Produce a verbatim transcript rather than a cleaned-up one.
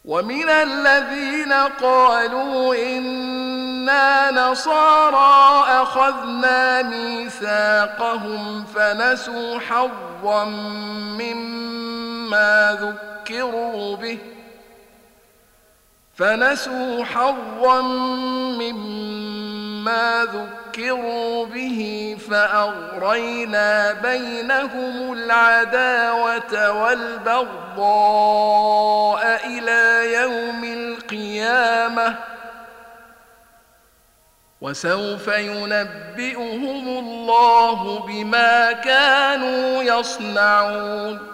ومن الذين قالوا إنا نصارى أخذنا ميثاقهم فنسوا حظا مما ذكروا به فنسوا حظا مما ذكروا به فأغرينا بينهم العداوة والبغضاء إلى يوم القيامة وسوف ينبئهم الله بما كانوا يصنعون